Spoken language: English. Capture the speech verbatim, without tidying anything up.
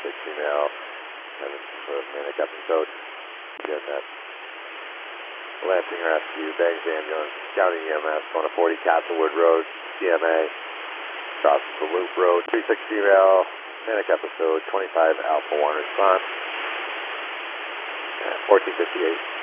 six female, seven for Manic episode. Again, that Lansing Rescue, Bangs Ambulance, County E M S, going to forty Castlewood Road, C M A, crosses the Loop Road, three six female, Manic episode, twenty-five Alpha one response, and fourteen fifty-eight.